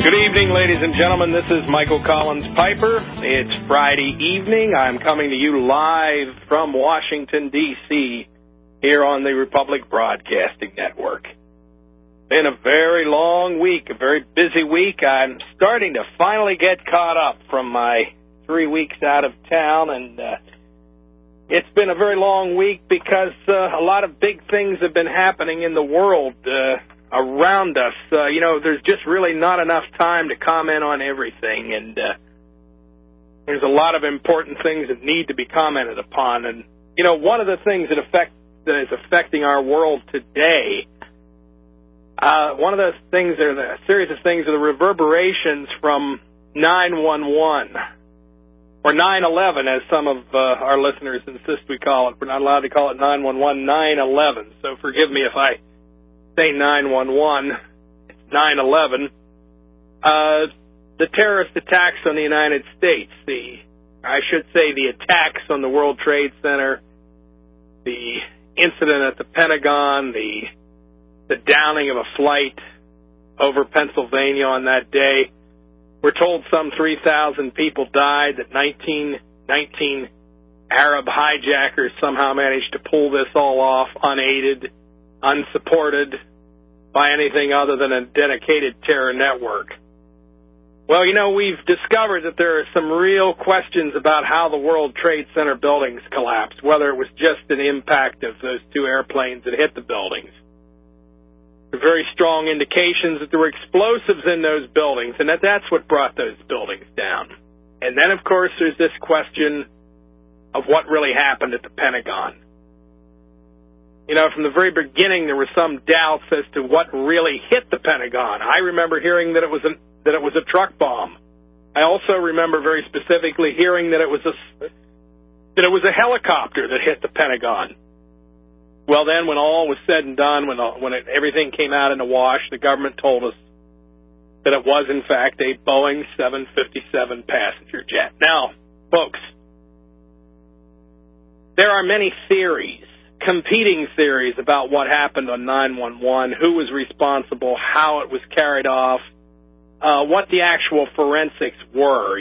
Good evening, ladies and gentlemen. This is Michael Collins Piper. It's Friday evening. I'm coming to you live from Washington, D.C., here on the Republic Broadcasting Network. Been a very long week, a very busy week. I'm starting to finally get caught up from my 3 weeks out of town, and it's been a very long week because a lot of big things have been happening in the world around us. There's just really not enough time to comment on everything, and there's a lot of important things that need to be commented upon. And, one of the things that is affecting our world today, one of those things, or a series of things, are the reverberations from 911, or 9/11, as some of our listeners insist we call it. We're not allowed to call it 911, 9/11, so forgive me if I say 911, it's 9/11. The terrorist attacks on the United States, the attacks on the World Trade Center, the incident at the Pentagon, the downing of a flight over Pennsylvania on that day. We're told some 3,000 people died, that 19 Arab hijackers somehow managed to pull this all off unaided, unsupported by anything other than a dedicated terror network. Well, we've discovered that there are some real questions about how the World Trade Center buildings collapsed, whether it was just an impact of those two airplanes that hit the buildings. There are very strong indications that there were explosives in those buildings, and that's what brought those buildings down. And then, of course, there's this question of what really happened at the Pentagon. From the very beginning, there were some doubts as to what really hit the Pentagon. I remember hearing that it was a truck bomb. I also remember very specifically hearing that it was a helicopter that hit the Pentagon. Well, then, when all was said and done, when everything came out in the wash, the government told us that it was, in fact, a Boeing 757 passenger jet. Now, folks, there are many theories, competing theories about what happened on 9/11, who was responsible, how it was carried off, what the actual forensics were,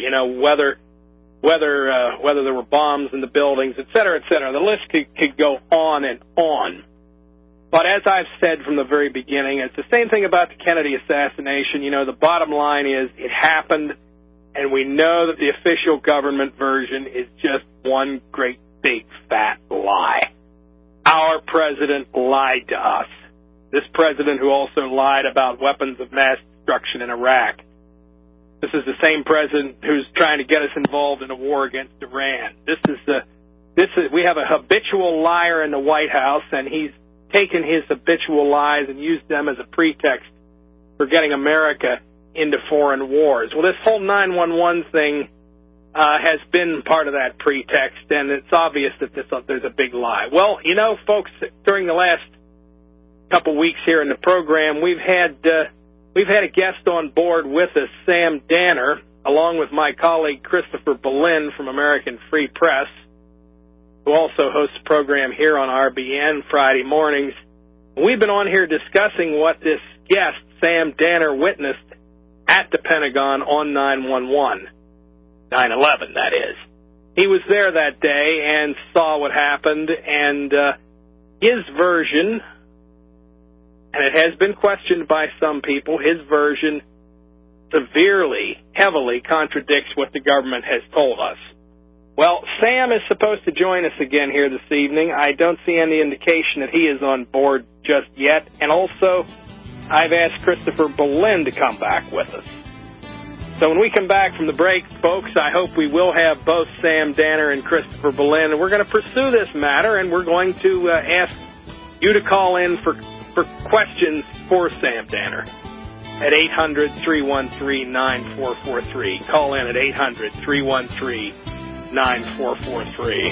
whether there were bombs in the buildings, et cetera, et cetera. The list could go on and on. But as I've said from the very beginning, it's the same thing about the Kennedy assassination. The bottom line is it happened, and we know that the official government version is just one great big fat lie. Our president lied to us. This president who also lied about weapons of mass destruction in Iraq. This is the same president who's trying to get us involved in a war against Iran. We have a habitual liar in the White House, and he's taken his habitual lies and used them as a pretext for getting America into foreign wars. Well, this whole 911 thing has been part of that pretext, and it's obvious that there's a big lie. Well, folks, during the last couple weeks here in the program, we've had a guest on board with us, Sam Danner, along with my colleague Christopher Berlin from American Free Press, who also hosts a program here on RBN Friday mornings. We've been on here discussing what this guest, Sam Danner, witnessed at the Pentagon on 9/11. 9/11, that is. He was there that day and saw what happened, and his version, and it has been questioned by some people, his version severely, heavily contradicts what the government has told us. Well, Sam is supposed to join us again here this evening. I don't see any indication that he is on board just yet, and also I've asked Christopher Berlin to come back with us. So when we come back from the break, folks, I hope we will have both Sam Danner and Christopher Berlin, and we're going to pursue this matter, and we're going to ask you to call in for questions for Sam Danner at 800-313-9443. Call in at 800-313-9443.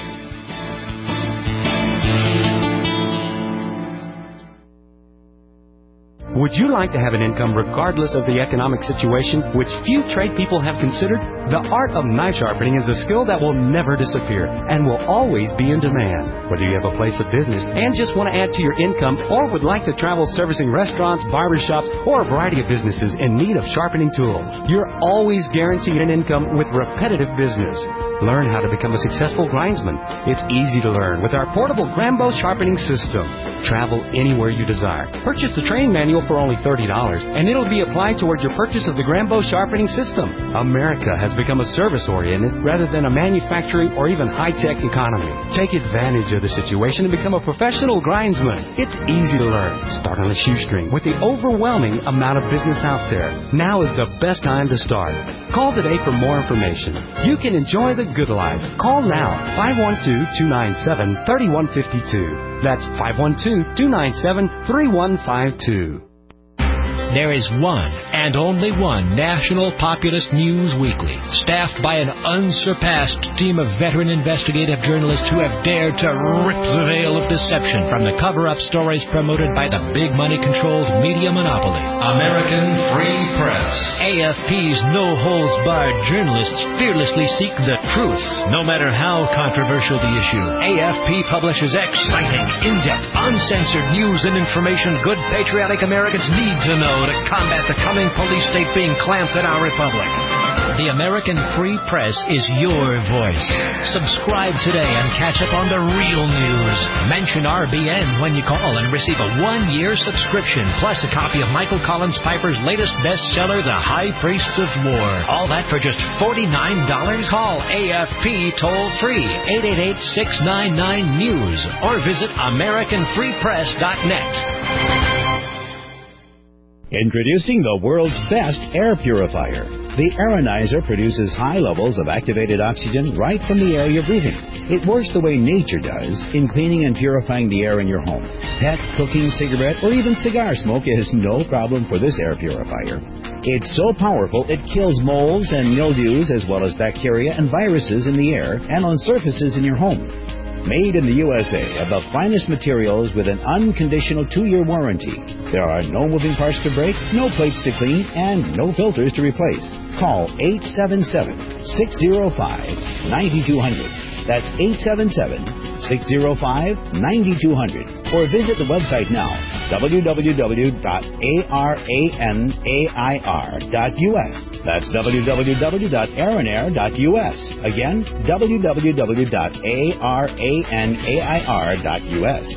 Would you like to have an income regardless of the economic situation, which few trade people have considered? The art of knife sharpening is a skill that will never disappear and will always be in demand. Whether you have a place of business and just want to add to your income or would like to travel servicing restaurants, barbershops, or a variety of businesses in need of sharpening tools, you're always guaranteed an income with repetitive business. Learn how to become a successful grindsman. It's easy to learn with our portable Grambo sharpening system. Travel anywhere you desire. Purchase the training manual for only $30, and it'll be applied toward your purchase of the Grambo sharpening system. America has become a service-oriented rather than a manufacturing or even high-tech economy. Take advantage of the situation and become a professional grindsman. It's easy to learn. Start on a shoestring with the overwhelming amount of business out there. Now is the best time to start. Call today for more information. You can enjoy the good life. Call now, 512-297-3152. That's 512-297-3152. There is one and only one National Populist News Weekly, staffed by an unsurpassed team of veteran investigative journalists who have dared to rip the veil of deception from the cover-up stories promoted by the big money-controlled media monopoly. American Free Press. AFP's no-holds-barred journalists fearlessly seek the truth, no matter how controversial the issue. AFP publishes exciting, in-depth, uncensored news and information good patriotic Americans need to know to combat the coming police state being clamped at our republic. The American Free Press is your voice. Subscribe today and catch up on the real news. Mention RBN when you call and receive a 1-year subscription, plus a copy of Michael Collins Piper's latest bestseller, The High Priests of War. All that for just $49? Call AFP toll-free, 888-699-NEWS, or visit AmericanFreePress.net. Introducing the world's best air purifier. The Aeronizer produces high levels of activated oxygen right from the air you're breathing. It works the way nature does in cleaning and purifying the air in your home. Pet, cooking, cigarette, or even cigar smoke is no problem for this air purifier. It's so powerful it kills molds and mildews as well as bacteria and viruses in the air and on surfaces in your home. Made in the USA of the finest materials with an unconditional 2-year warranty. There are no moving parts to break, no plates to clean, and no filters to replace. Call 877-605-9200. That's 877-605-9200. Or visit the website now, www.aranair.us. That's www.aranair.us. Again, www.aranair.us.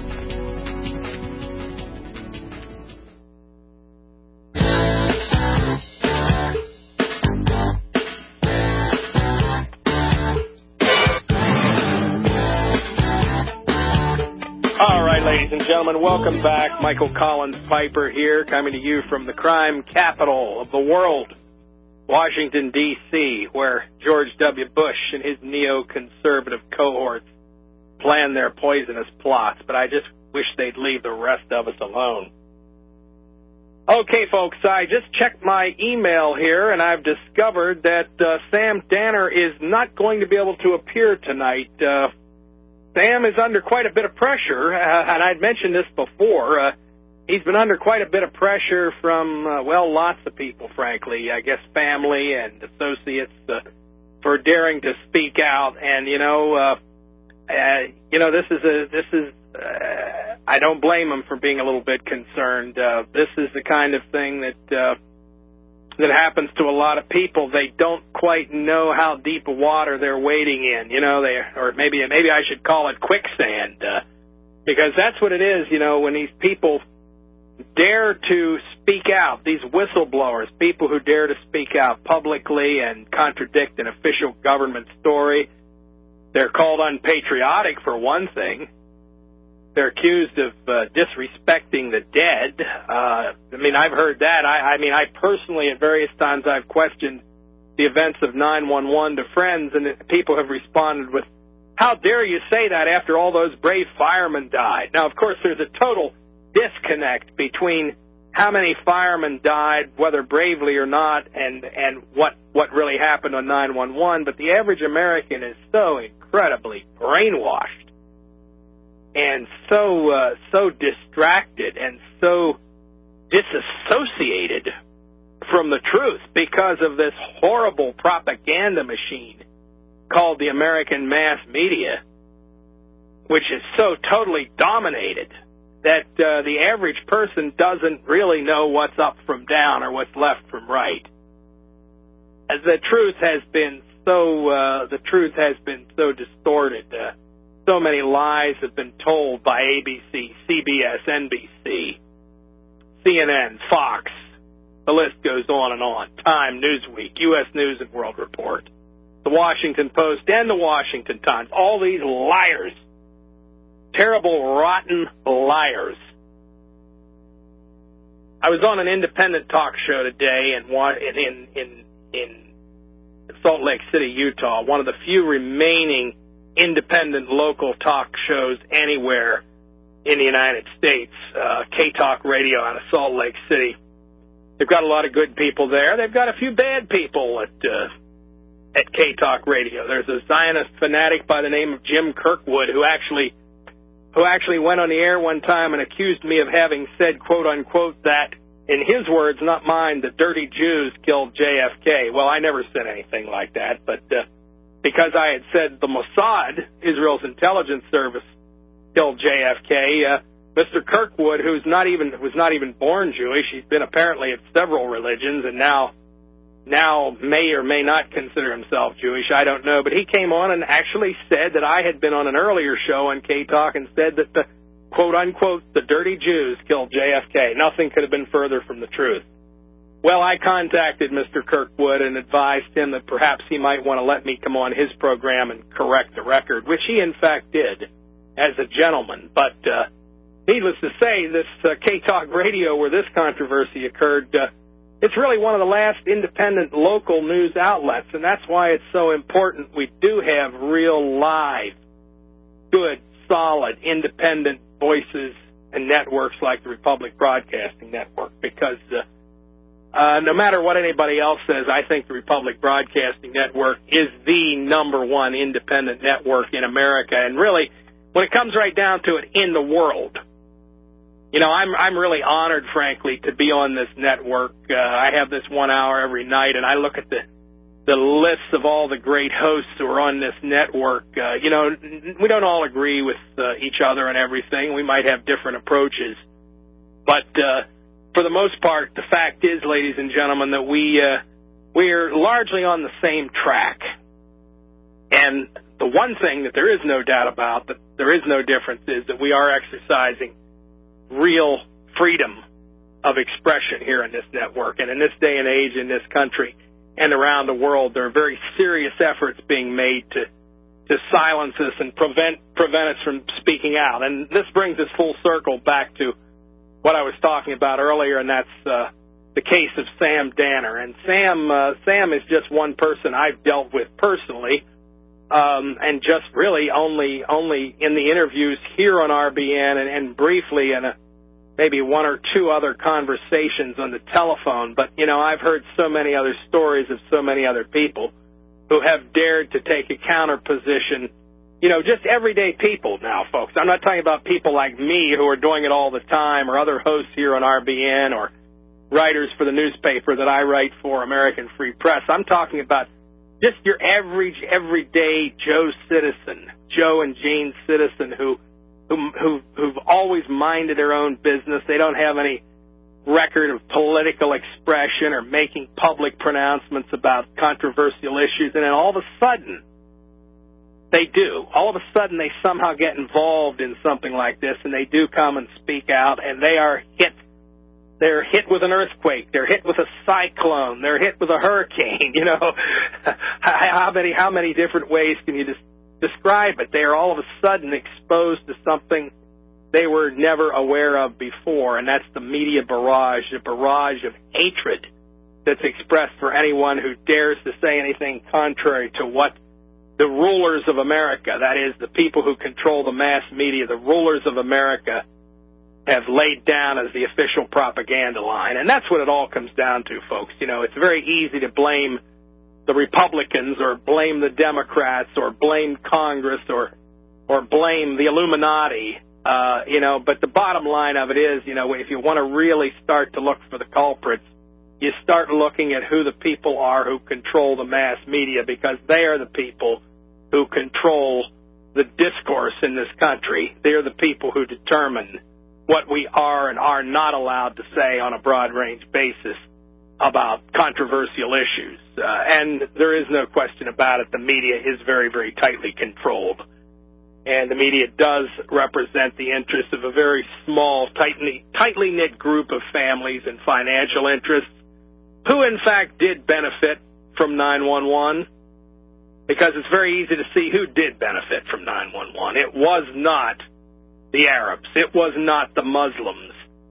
Ladies and gentlemen, welcome back. Michael Collins Piper here, coming to you from the crime capital of the world, Washington, D.C., where George W. Bush and his neoconservative cohorts plan their poisonous plots, but I just wish they'd leave the rest of us alone. Okay, folks, I just checked my email here, and I've discovered that Sam Danner is not going to be able to appear tonight. Sam is under quite a bit of pressure, and I'd mentioned this before. He's been under quite a bit of pressure from, lots of people, frankly. I guess family and associates for daring to speak out. And, this is I don't blame him for being a little bit concerned. This is the kind of thing that happens to a lot of people. They don't quite know how deep a water they're wading in. Or maybe I should call it quicksand, because that's what it is. When these people dare to speak out, these whistleblowers, people who dare to speak out publicly and contradict an official government story, they're called unpatriotic for one thing. They're accused of disrespecting the dead. I've heard that. I personally, at various times, I've questioned the events of 9/11 to friends, and people have responded with, "How dare you say that after all those brave firemen died?" Now, of course, there's a total disconnect between how many firemen died, whether bravely or not, and what really happened on 9/11. But the average American is so incredibly brainwashed and so distracted and so disassociated from the truth because of this horrible propaganda machine called the American mass media, which is so totally dominated that the average person doesn't really know what's up from down or what's left from right. As the truth has been so distorted. So many lies have been told by ABC, CBS, NBC, CNN, Fox. The list goes on and on. Time, Newsweek, U.S. News and World Report, the Washington Post, and the Washington Times. All these liars. Terrible, rotten liars. I was on an independent talk show today in Salt Lake City, Utah, one of the few remaining independent local talk shows anywhere in the United States, K-Talk Radio out of Salt Lake City. They've got a lot of good people there. They've got a few bad people at K-Talk Radio. There's a Zionist fanatic by the name of Jim Kirkwood who actually went on the air one time and accused me of having said, quote unquote, that, in his words, not mine, the dirty Jews killed JFK. Well, I never said anything like that, but because I had said the Mossad, Israel's intelligence service, killed JFK, Mr. Kirkwood, was not even born Jewish, he's been apparently of several religions, and now may or may not consider himself Jewish, I don't know, but he came on and actually said that I had been on an earlier show on K-Talk and said that the quote-unquote, the dirty Jews killed JFK. Nothing could have been further from the truth. Well, I contacted Mr. Kirkwood and advised him that perhaps he might want to let me come on his program and correct the record, which he in fact did as a gentleman. But needless to say, this K-Talk Radio where this controversy occurred, it's really one of the last independent local news outlets, and that's why it's so important we do have real live, good, solid, independent voices and networks like the Republic Broadcasting Network, because no matter what anybody else says, I think the Republic Broadcasting Network is the number one independent network in America, and really, when it comes right down to it, in the world. You know, I'm really honored, frankly, to be on this network. I have this 1 hour every night, and I look at the lists of all the great hosts who are on this network. You know, we don't all agree with each other and everything. We might have different approaches. But for the most part, the fact is, ladies and gentlemen, that we're largely on the same track. And the one thing that there is no doubt about, that there is no difference, is that we are exercising real freedom of expression here in this network. And in this day and age, in this country and around the world, there are very serious efforts being made to silence us and prevent us from speaking out. And this brings us full circle back to what I was talking about earlier, and that's the case of Sam Danner. And Sam is just one person I've dealt with personally, and just really only in the interviews here on RBN and briefly in maybe one or two other conversations on the telephone. But, you know, I've heard so many other stories of so many other people who have dared to take a counter position. You know, just everyday people now, folks. I'm not talking about people like me who are doing it all the time, or other hosts here on RBN, or writers for the newspaper that I write for, American Free Press. I'm talking about just your average, everyday Joe citizen, Joe and Jane citizen who've always minded their own business. They don't have any record of political expression or making public pronouncements about controversial issues, and then all of a sudden, they do. All of a sudden, they somehow get involved in something like this, and they do come and speak out, and they are hit. They're hit with an earthquake. They're hit with a cyclone. They're hit with a hurricane. You know, how many different ways can you describe it? They are all of a sudden exposed to something they were never aware of before, and that's the media barrage, a barrage of hatred that's expressed for anyone who dares to say anything contrary to what the rulers of America, that is, the people who control the mass media, the rulers of America, have laid down as the official propaganda line. And that's what it all comes down to, folks. You know, it's very easy to blame the Republicans or blame the Democrats or blame Congress or blame the Illuminati But the bottom line of it is, if you want to really start to look for the culprits, you start looking at who the people are who control the mass media, because they are the people who control the discourse in this country. They're the people who determine what we are and are not allowed to say on a broad-range basis about controversial issues. And there is no question about it. The media is very, very tightly controlled. And the media does represent the interests of a very small, tightly knit group of families and financial interests who, in fact, did benefit from 9/11, because it's very easy to see who did benefit from 9/11. It was not the Arabs. It was not the Muslims.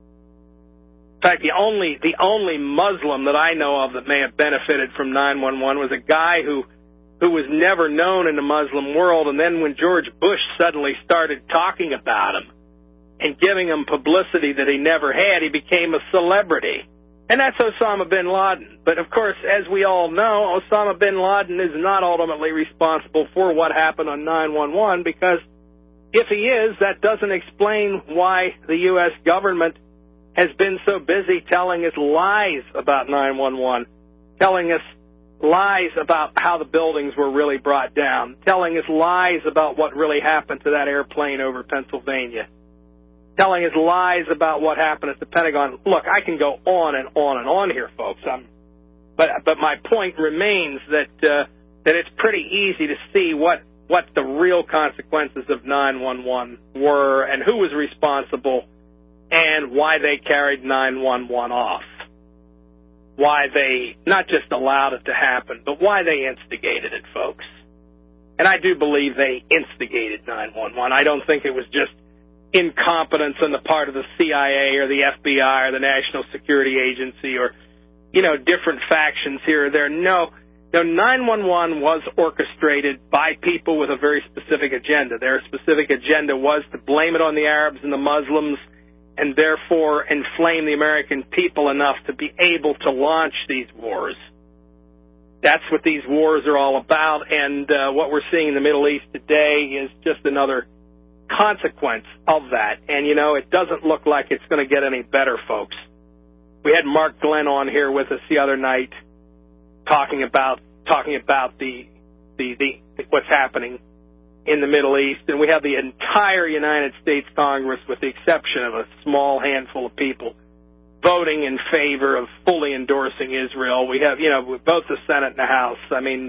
In fact, the only Muslim that I know of that may have benefited from 9/11 was a guy who was never known in the Muslim world, and then when George Bush suddenly started talking about him and giving him publicity that he never had, he became a celebrity. And that's Osama bin Laden. But, of course, as we all know, Osama bin Laden is not ultimately responsible for what happened on 9/11, because if he is, that doesn't explain why the U.S. government has been so busy telling us lies about 9/11, telling us lies about how the buildings were really brought down, telling us lies about what really happened to that airplane over Pennsylvania, telling us lies about what happened at the Pentagon. Look, I can go on and on and on here, folks. But my point remains that it's pretty easy to see what the real consequences of 9/11 were and who was responsible and why they carried 9/11 off. Why they not just allowed it to happen, but why they instigated it, folks. And I do believe they instigated 9/11. I don't think it was just incompetence on the part of the CIA or the FBI or the National Security Agency or, different factions here or there. No, 9/11 was orchestrated by people with a very specific agenda. Their specific agenda was to blame it on the Arabs and the Muslims and therefore inflame the American people enough to be able to launch these wars. That's what these wars are all about, and what we're seeing in the Middle East today is just another consequence of that. And, it doesn't look like it's going to get any better, folks. We had Mark Glenn on here with us the other night talking about the what's happening in the Middle East, and we have the entire United States Congress, with the exception of a small handful of people, voting in favor of fully endorsing Israel. We have, both the Senate and the House. I mean,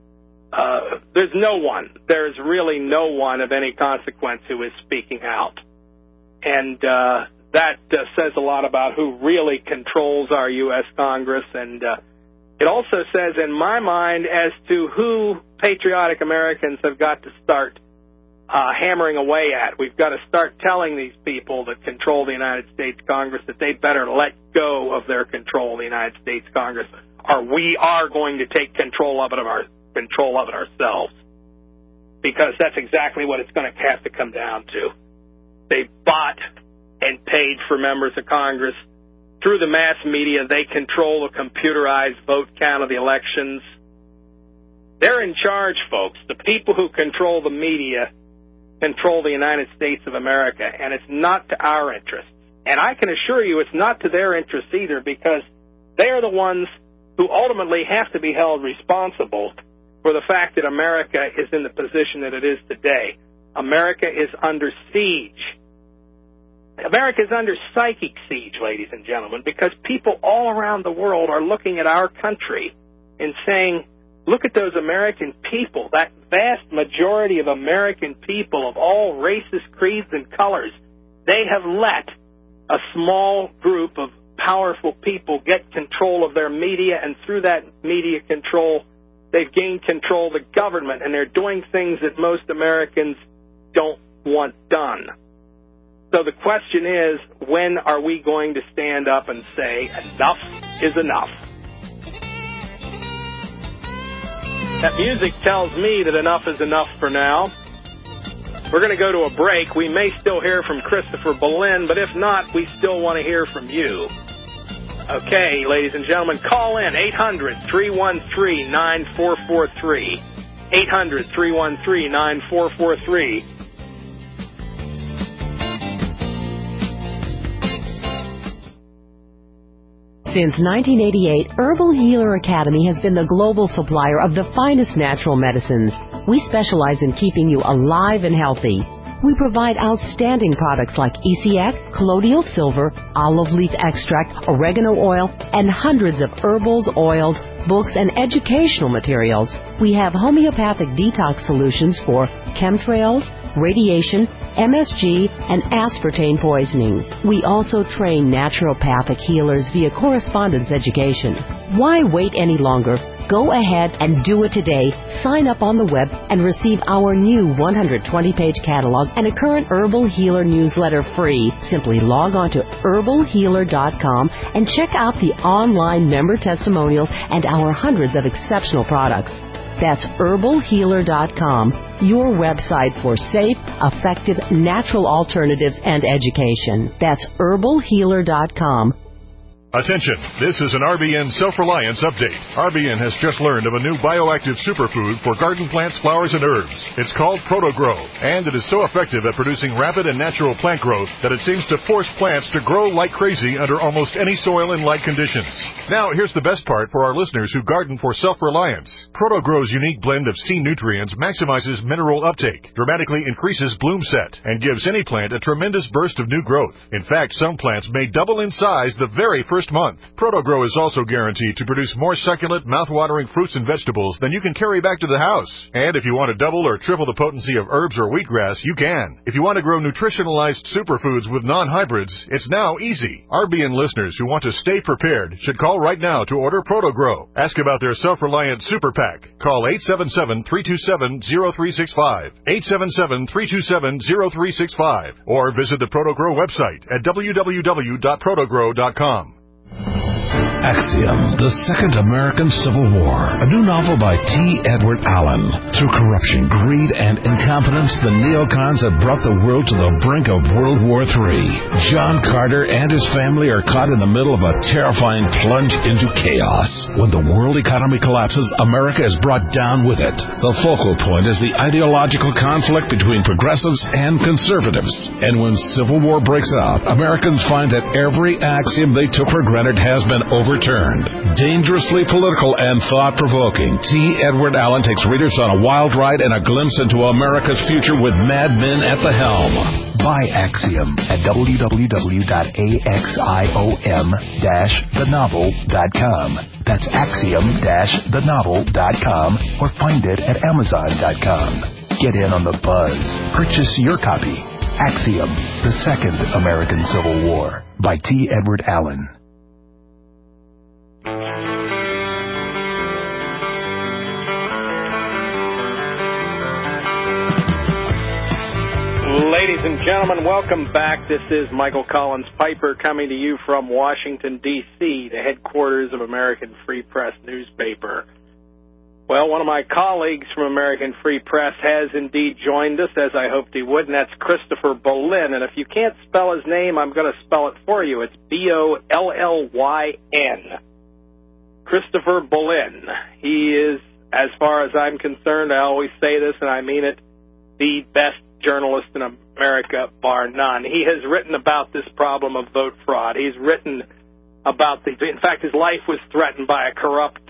there's really no one of any consequence who is speaking out. And that says a lot about who really controls our U.S. Congress, and it also says, in my mind, as to who patriotic Americans have got to start hammering away at. We've got to start telling these people that control the United States Congress that they better let go of their control of the United States Congress, or we are going to take control of it ourselves. Because that's exactly what it's going to have to come down to. They bought and paid for members of Congress. Through the mass media, they control the computerized vote count of the elections. They're in charge, folks. The people who control the media control the United States of America, and it's not to our interests. And I can assure you it's not to their interests either, because they are the ones who ultimately have to be held responsible for the fact that America is in the position that it is today. America is under siege. America is under psychic siege, ladies and gentlemen, because people all around the world are looking at our country and saying, look at those American people, that vast majority of American people of all races, creeds, and colors. They have let a small group of powerful people get control of their media, and through that media control, they've gained control of the government, and they're doing things that most Americans don't want done. So the question is, when are we going to stand up and say, enough is enough? That music tells me that enough is enough for now. We're going to go to a break. We may still hear from Christopher Berlin, but if not, we still want to hear from you. Okay, ladies and gentlemen, call in 800-313-9443. 800-313-9443. Since 1988, Herbal Healer Academy has been the global supplier of the finest natural medicines. We specialize in keeping you alive and healthy. We provide outstanding products like ECX, colloidal silver, olive leaf extract, oregano oil, and hundreds of herbals, oils, books, and educational materials. We have homeopathic detox solutions for chemtrails, radiation, MSG, and aspartame poisoning. We also train naturopathic healers via correspondence education. Why wait any longer? Go ahead and do it today. Sign up on the web and receive our new 120-page catalog and a current Herbal Healer newsletter free. Simply log on to herbalhealer.com and check out the online member testimonials and our hundreds of exceptional products. That's herbalhealer.com, your website for safe, effective, natural alternatives and education. That's herbalhealer.com. Attention, this is an RBN Self-Reliance Update. RBN has just learned of a new bioactive superfood for garden plants, flowers, and herbs. It's called ProtoGrow, and it is so effective at producing rapid and natural plant growth that it seems to force plants to grow like crazy under almost any soil and light conditions. Now, here's the best part for our listeners who garden for self-reliance. ProtoGrow's unique blend of C nutrients maximizes mineral uptake, dramatically increases bloom set, and gives any plant a tremendous burst of new growth. In fact, some plants may double in size the very first month. ProtoGrow is also guaranteed to produce more succulent, mouth-watering fruits and vegetables than you can carry back to the house. And if you want to double or triple the potency of herbs or wheatgrass, you can. If you want to grow nutritionalized superfoods with non-hybrids, it's now easy. RBN listeners who want to stay prepared should call right now to order ProtoGrow. Ask about their self-reliant super pack. Call 877-327-0365, 877-327-0365, or visit the ProtoGrow website at www.protogrow.com. Axiom, The Second American Civil War, a new novel by T. Edward Allen. Through corruption, greed, and incompetence, the neocons have brought the world to the brink of World War III. John Carter and his family are caught in the middle of a terrifying plunge into chaos. When the world economy collapses, America is brought down with it. The focal point is the ideological conflict between progressives and conservatives. And when civil war breaks out, Americans find that every axiom they took for granted has been overturned. Dangerously political and thought-provoking, T. Edward Allen takes readers on a wild ride and a glimpse into America's future with mad men at the helm. Buy Axiom at www.axiom-thenovel.com. That's axiom-thenovel.com, or find it at amazon.com. Get in on the buzz. Purchase your copy. Axiom, The Second American Civil War, by T. Edward Allen. Ladies and gentlemen, welcome back. This is Michael Collins Piper coming to you from Washington, D.C., the headquarters of American Free Press newspaper. Well, one of my colleagues from American Free Press has indeed joined us, as I hoped he would, and that's Christopher Bollyn. And if you can't spell his name, I'm going to spell it for you. It's Bollyn. Christopher Bollyn. He is, as far as I'm concerned, I always say this and I mean it, the best journalist in America, bar none. He has written about this problem of vote fraud. He's written about in fact, his life was threatened by a corrupt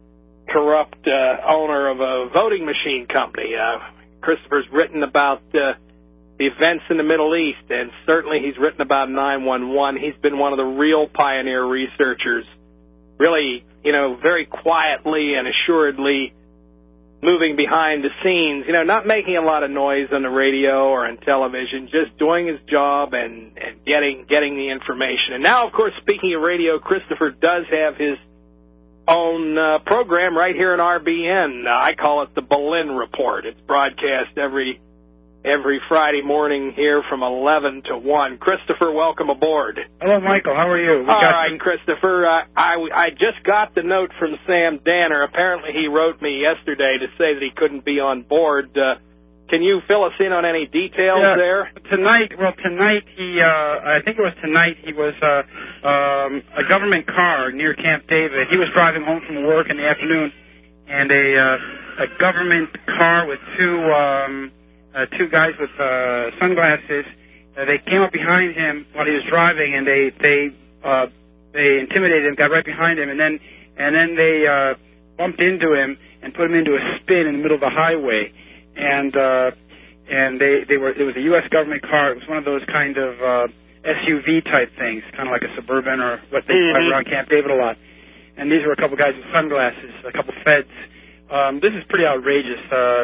owner of a voting machine company. Christopher's written about the events in the Middle East, and certainly he's written about 9/11. He's been one of the real pioneer researchers, really, very quietly and assuredly moving behind the scenes, not making a lot of noise on the radio or on television, just doing his job and getting the information. And now, of course, speaking of radio, Christopher does have his own program right here in RBN. I call it the Bollyn Report. It's broadcast every Friday morning here from 11 to 1. Christopher, welcome aboard. Hello, Michael. How are you? All right, Christopher. I just got the note from Sam Danner. Apparently he wrote me yesterday to say that he couldn't be on board. Can you fill us in on any details there? Tonight, I think it was tonight, he was a government car near Camp David. He was driving home from work in the afternoon, and a government car with two guys with sunglasses. They came up behind him while he was driving, and they they intimidated him, got right behind him, and then they bumped into him and put him into a spin in the middle of the highway. And it was a U.S. government car. It was one of those kind of SUV type things, kind of like a Suburban or what they drive around Camp David a lot. And these were a couple guys with sunglasses, a couple feds. This is pretty outrageous.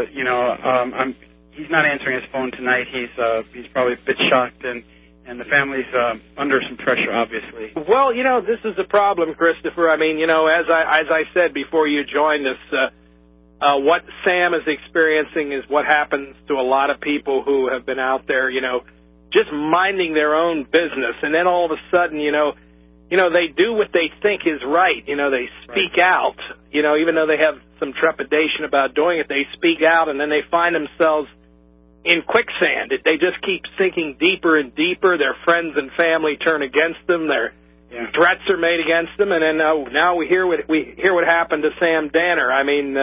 He's not answering his phone tonight. He's probably a bit shocked, and the family's under some pressure, obviously. Well, this is a problem, Christopher. I mean, as I said before you joined us, what Sam is experiencing is what happens to a lot of people who have been out there, just minding their own business, and then all of a sudden, they do what they think is right. They speak out, even though they have some trepidation about doing it, they speak out, and then they find themselves in quicksand. They just keep sinking deeper and deeper. Their friends and family turn against them. Their threats are made against them, and then now we hear what happened to Sam Danner. I mean,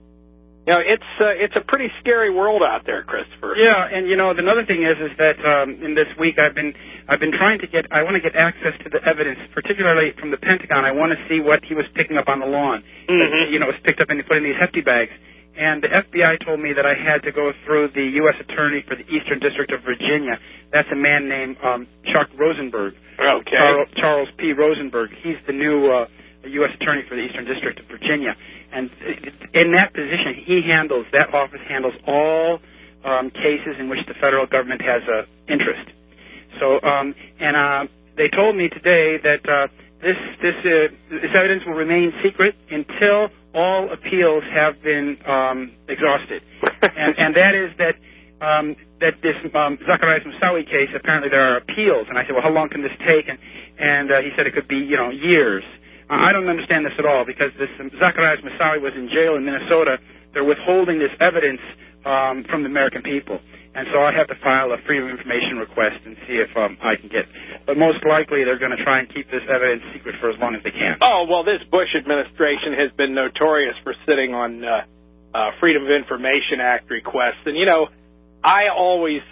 it's a pretty scary world out there, Christopher. Yeah, and another thing is that in this week I want to get access to the evidence, particularly from the Pentagon. I want to see what he was picking up on the lawn. It was picked up and put in these hefty bags. And the FBI told me that I had to go through the U.S. Attorney for the Eastern District of Virginia. That's a man named Chuck Rosenberg. Okay. Charles P. Rosenberg. He's the new U.S. Attorney for the Eastern District of Virginia. And in that position, that office handles all cases in which the federal government has an interest. So, they told me today that this evidence will remain secret until all appeals have been exhausted, and that is that this Zacarias Moussaoui case, apparently there are appeals. And I said, well, how long can this take? And he said it could be years. I don't understand this at all, because this Zacarias Moussaoui was in jail in Minnesota. They're withholding this evidence from the American people. And so I have to file a Freedom of Information request and see if I can get. But most likely they're going to try and keep this evidence secret for as long as they can. Oh, well, this Bush administration has been notorious for sitting on Freedom of Information Act requests. And, I always,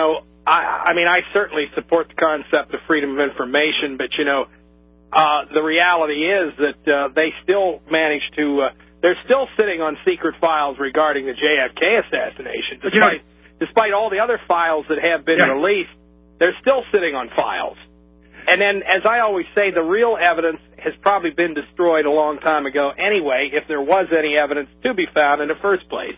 I certainly support the concept of freedom of information, but, the reality is that they still manage to, they're still sitting on secret files regarding the JFK assassination. Despite all the other files that have been released, they're still sitting on files. And then, as I always say, the real evidence has probably been destroyed a long time ago anyway, if there was any evidence to be found in the first place.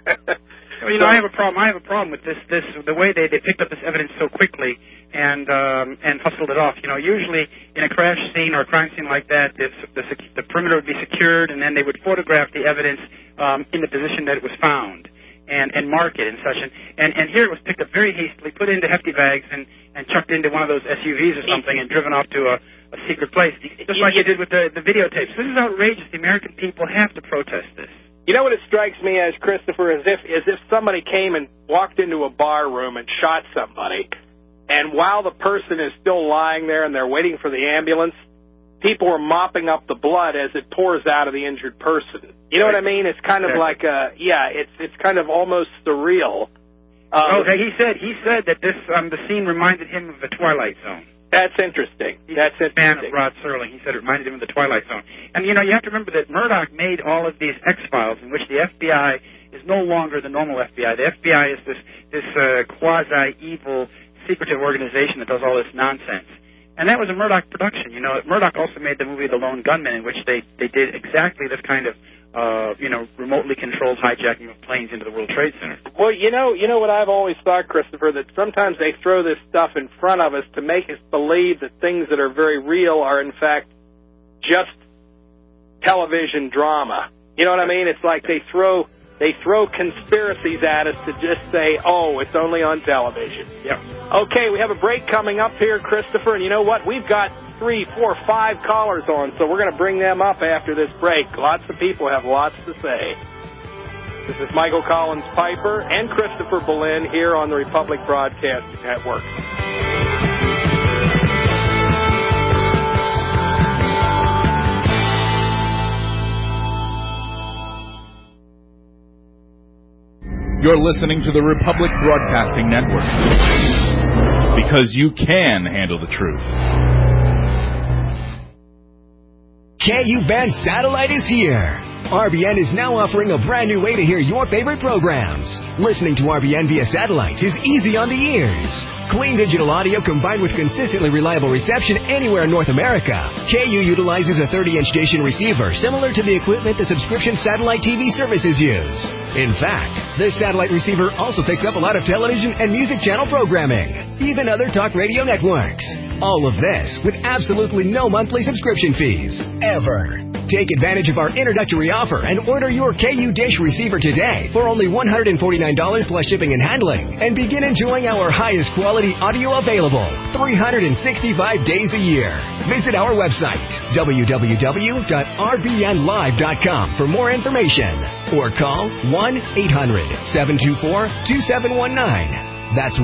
I have a problem. I have a problem with this the way they picked up this evidence so quickly and hustled it off. Usually in a crash scene or a crime scene like that, the perimeter would be secured, and then they would photograph the evidence in the position that it was found. And mark it and such. And here it was picked up very hastily, put into hefty bags, and chucked into one of those SUVs or something and driven off to a secret place, just like you did with the videotapes. This is outrageous. The American people have to protest this. You know what it strikes me as, Christopher, as if somebody came and walked into a bar room and shot somebody, and while the person is still lying there and they're waiting for the ambulance, people are mopping up the blood as it pours out of the injured person. You know what I mean? It's kind of like it's kind of almost surreal. He said that the scene reminded him of the Twilight Zone. That's interesting. That's interesting. Fan of Rod Serling. He said it reminded him of the Twilight Zone. And you have to remember that Murdoch made all of these X-Files in which the FBI is no longer the normal FBI. The FBI is this quasi-evil, secretive organization that does all this nonsense. And that was a Murdoch production. Murdoch also made the movie The Lone Gunman, in which they did exactly this kind of, remotely controlled hijacking of planes into the World Trade Center. Well, you know what I've always thought, Christopher, that sometimes they throw this stuff in front of us to make us believe that things that are very real are, in fact, just television drama. You know what I mean? It's like they throw conspiracies at us to just say, oh, it's only on television. Yeah. Okay, we have a break coming up here, Christopher, and you know what? We've got 3, 4, 5 callers on, so we're going to bring them up after this break. Lots of people have lots to say. This is Michael Collins Piper and Christopher Boleyn here on the Republic Broadcasting Network. You're listening to the Republic Broadcasting Network, because you can handle the truth. KU Band Satellite is here. RBN is now offering a brand new way to hear your favorite programs. Listening to RBN via satellite is easy on the ears. Clean digital audio combined with consistently reliable reception anywhere in North America. KU utilizes a 30-inch station receiver similar to the equipment the subscription satellite TV services use. In fact, this satellite receiver also picks up a lot of television and music channel programming, even other talk radio networks. All of this with absolutely no monthly subscription fees, ever. Take advantage of our introductory offer and order your KU Dish receiver today for only $149 plus shipping and handling, and begin enjoying our highest quality audio available 365 days a year. Visit our website, www.rbnlive.com, for more information, or call 1-800-724-2719. That's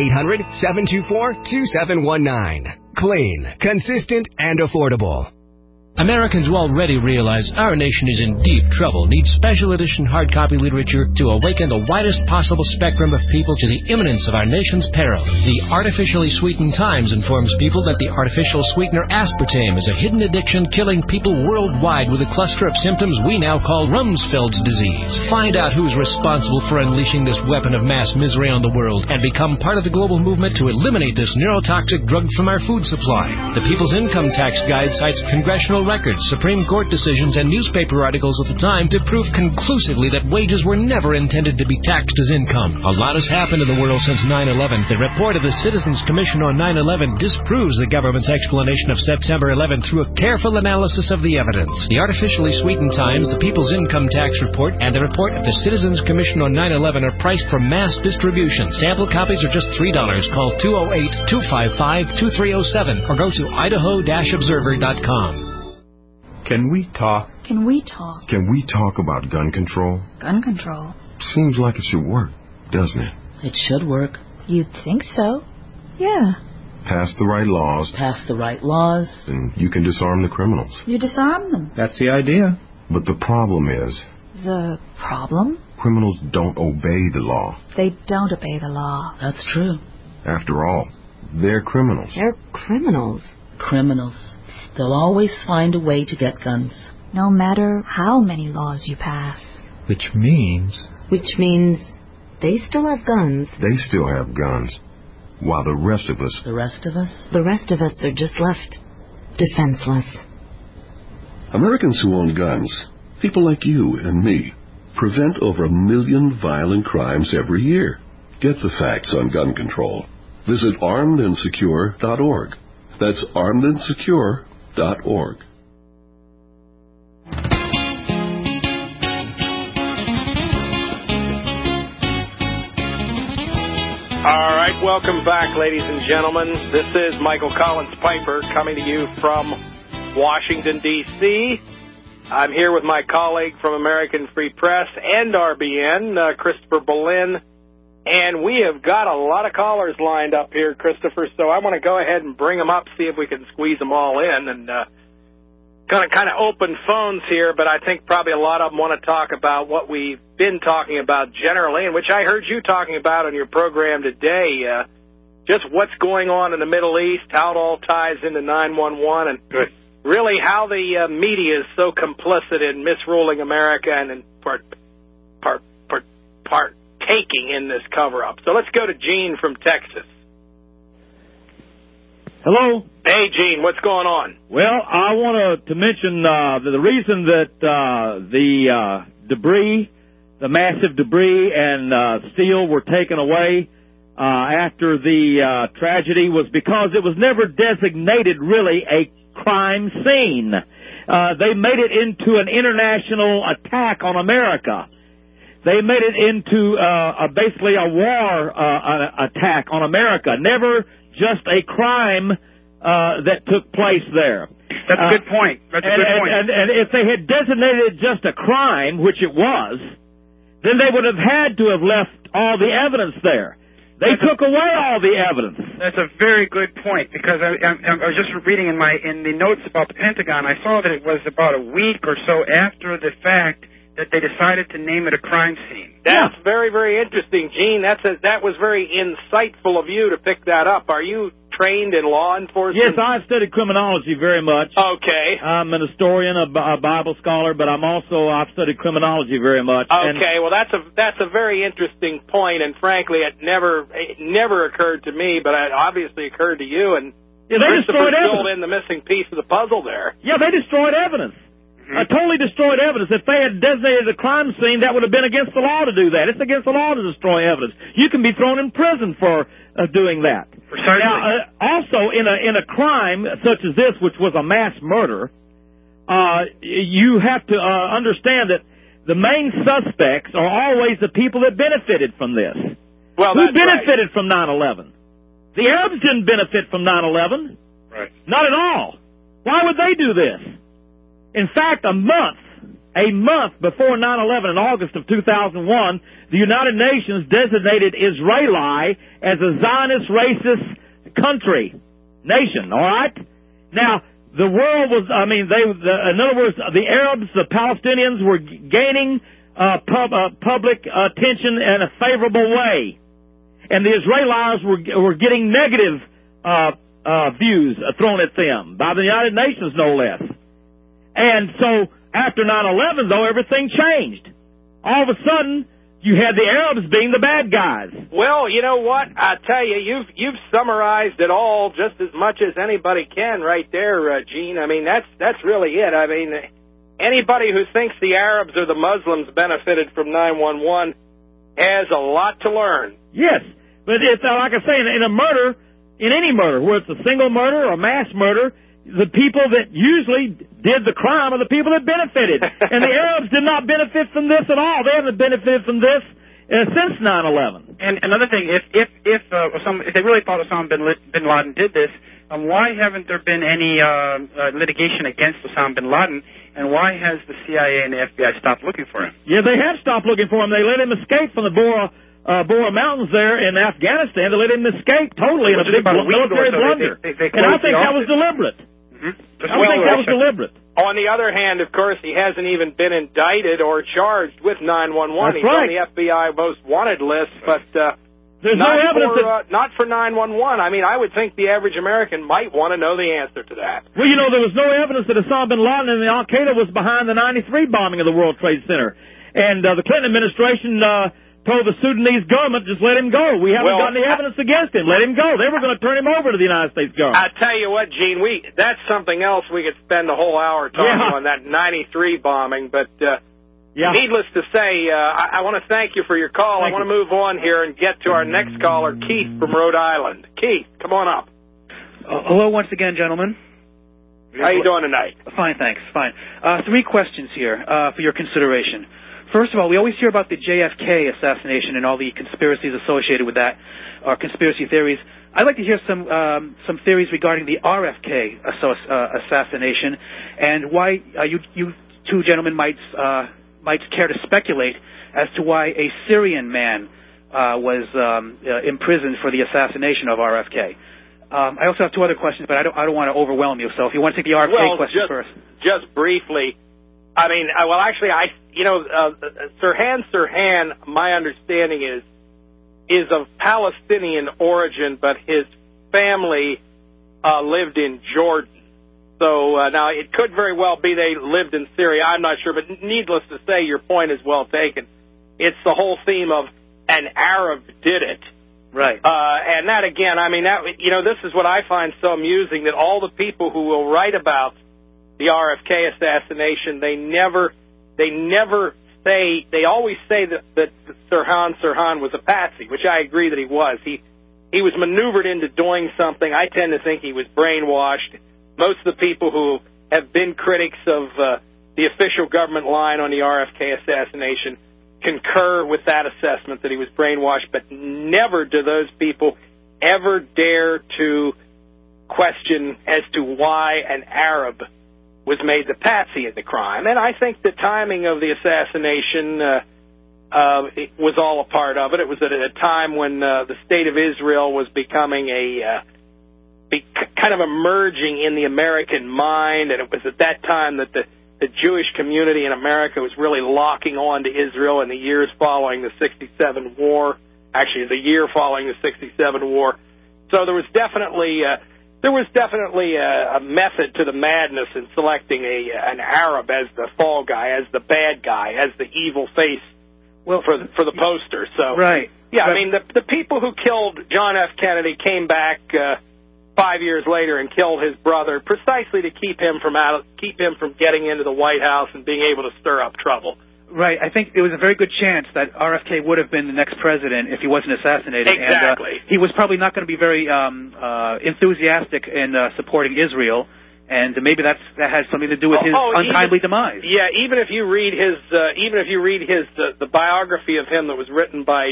1-800-724-2719. Clean, consistent, and affordable. Americans who already realize our nation is in deep trouble need special edition hard copy literature to awaken the widest possible spectrum of people to the imminence of our nation's peril. The Artificially Sweetened Times informs people that the artificial sweetener aspartame is a hidden addiction killing people worldwide with a cluster of symptoms we now call Rumsfeld's disease. Find out who's responsible for unleashing this weapon of mass misery on the world and become part of the global movement to eliminate this neurotoxic drug from our food supply. The People's Income Tax Guide cites congressional records, Supreme Court decisions, and newspaper articles of the time to prove conclusively that wages were never intended to be taxed as income. A lot has happened in the world since 9/11. The report of the Citizens Commission on 9/11 disproves the government's explanation of September 11 through a careful analysis of the evidence. The Artificially Sweetened Times, the People's Income Tax Report, and the report of the Citizens Commission on 9/11 are priced for mass distribution. Sample copies are just $3. Call 208-255-2307 or go to idaho-observer.com. Can we talk? Can we talk? Can we talk about gun control? Gun control? Seems like it should work, doesn't it? It should work. You'd think so. Yeah. Pass the right laws. Pass the right laws. And you can disarm the criminals. You disarm them. That's the idea. But the problem is... The problem? Criminals don't obey the law. They don't obey the law. That's true. After all, they're criminals. They're criminals. Criminals. They'll always find a way to get guns. No matter how many laws you pass. Which means they still have guns. They still have guns. While the rest of us... The rest of us? The rest of us are just left defenseless. Americans who own guns, people like you and me, prevent over 1 million violent crimes every year. Get the facts on gun control. Visit armedandsecure.org. That's armedandsecure.org. All right, welcome back, ladies and gentlemen. This is Michael Collins Piper coming to you from Washington, D.C. I'm here with my colleague from American Free Press and RBN, Christopher Berlin. And we have got a lot of callers lined up here, Christopher, so I want to go ahead and bring them up, see if we can squeeze them all in. And kind of open phones here, but I think probably a lot of them want to talk about what we've been talking about generally, and which I heard you talking about on your program today, just what's going on in the Middle East, how it all ties into 9/11, and really how the media is so complicit in misruling America and in partaking in this cover-up. So let's go to Gene from Texas. Hello. Hey, Gene, what's going on? Well, I want to mention the reason that the debris, the massive debris and steel were taken away after the tragedy was because it was never designated really a crime scene. They made it into an international attack on America. They made it into basically a war attack on America, never just a crime that took place there. That's a good point. That's a good point. And if they had designated it just a crime, which it was, then they would have had to have left all the evidence there. They took away all the evidence. That's a very good point, because I was just reading in the notes about the Pentagon. I saw that it was about a week or so after the fact that they decided to name it a crime scene. That's very, very interesting, Gene. That was very insightful of you to pick that up. Are you trained in law enforcement? Yes, I've studied criminology very much. Okay. I'm an historian, a Bible scholar, but I've studied criminology very much. Okay, well that's a very interesting point, and frankly, it never occurred to me, but it obviously occurred to you. And yeah, they Christopher destroyed filled evidence. in the missing piece of the puzzle there. Yeah, they destroyed evidence. Totally destroyed evidence. If they had designated a crime scene, that would have been against the law to do that. It's against the law to destroy evidence. You can be thrown in prison for doing that. Precisely. Now, also in a crime such as this, which was a mass murder, you have to understand that the main suspects are always the people that benefited from this. Well, who benefited from 9/11? The Arabs didn't benefit from 9/11. Right. Not at all. Why would they do this? In fact, a month before 9/11 in August of 2001, the United Nations designated Israeli as a Zionist racist nation, all right? Now, the world was, in other words, the Arabs, the Palestinians were gaining public attention in a favorable way. And the Israelis were getting negative views thrown at them by the United Nations, no less. And so after 9/11, though, everything changed. All of a sudden, you had the Arabs being the bad guys. Well, you know what? I tell you, you've summarized it all just as much as anybody can right there, Gene. I mean, that's really it. I mean, anybody who thinks the Arabs or the Muslims benefited from 9/11 has a lot to learn. Yes, but it's like I say, in a murder, in any murder, whether it's a single murder or mass murder, the people that usually did the crime are the people that benefited. And the Arabs did not benefit from this at all. They haven't benefited from this since 9/11. And another thing, if they really thought Osama bin Laden did this, why haven't there been any litigation against Osama bin Laden? And why has the CIA and the FBI stopped looking for him? Yeah, they have stopped looking for him. They let him escape from the Bora Mountains there in Afghanistan. They let him escape totally in a big military blunder. And I think that was deliberate. Mm-hmm. I think that was deliberate. On the other hand, of course, he hasn't even been indicted or charged with 9/11. That's He's right. on the FBI most wanted list, but there's no evidence not for 9/11. I mean, I would think the average American might want to know the answer to that. Well, you know, there was no evidence that Osama bin Laden and the Al-Qaeda was behind the 93 bombing of the World Trade Center. And the Clinton administration told the Sudanese government, just let him go. We haven't got any evidence against him. Let him go. They were going to turn him over to the United States government. I tell you what, Gene, that's something else we could spend a whole hour talking on, that 93 bombing. But needless to say, I want to thank you for your call. I want to move on here and get to our next caller, Keith from Rhode Island. Keith, come on up. Hello once again, gentlemen. How you doing tonight? Fine, thanks. Fine. 3 questions here for your consideration. First of all, we always hear about the JFK assassination and all the conspiracies associated with that, or conspiracy theories. I'd like to hear some theories regarding the RFK assassination and why you two gentlemen might care to speculate as to why a Syrian man was imprisoned for the assassination of RFK. I also have 2 other questions, but I don't want to overwhelm you. So if you want to take the RFK question first. Just briefly. I mean, Sirhan, my understanding is of Palestinian origin, but his family lived in Jordan. So now it could very well be they lived in Syria. I'm not sure, but needless to say, your point is well taken. It's the whole theme of an Arab did it. Right. And that again, I mean, this is what I find so amusing, that all the people who will write about the RFK assassination, they always say that Sirhan was a patsy, which I agree that he was. He was maneuvered into doing something. I tend to think he was brainwashed. Most of the people who have been critics of the official government line on the RFK assassination concur with that assessment, that he was brainwashed, but never do those people ever dare to question as to why an Arab was made the patsy in the crime. And I think the timing of the assassination it was all a part of it. It was at a time when the state of Israel was becoming kind of emerging in the American mind, and it was at that time that the Jewish community in America was really locking on to Israel in the years following the 67 war, actually the year following the 67 war. So there was definitely a method to the madness in selecting an Arab as the fall guy, as the bad guy, as the evil face for the poster. So right. Yeah, I mean, the people who killed John F. Kennedy came back 5 years later and killed his brother precisely to keep him from getting into the White House and being able to stir up trouble. Right. I think there was a very good chance that RFK would have been the next president if he wasn't assassinated. Exactly. And he was probably not going to be very enthusiastic in supporting Israel, and maybe that has something to do with his untimely demise. Yeah. Even if you read the biography of him that was written by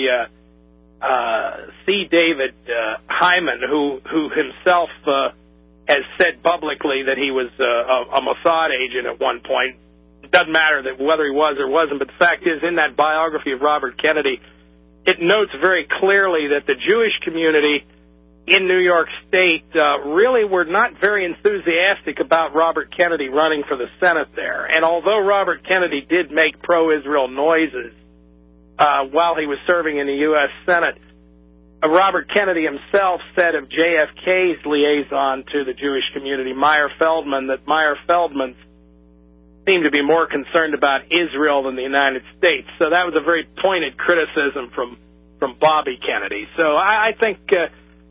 C. David Hyman, who himself has said publicly that he was a Mossad agent at one point. It doesn't matter whether he was or wasn't, but the fact is, in that biography of Robert Kennedy, it notes very clearly that the Jewish community in New York State really were not very enthusiastic about Robert Kennedy running for the Senate there. And although Robert Kennedy did make pro-Israel noises while he was serving in the U.S. Senate, Robert Kennedy himself said of JFK's liaison to the Jewish community, Meyer Feldman, that Meyer Feldman seemed to be more concerned about Israel than the United States. So that was a very pointed criticism from Bobby Kennedy. So I think, the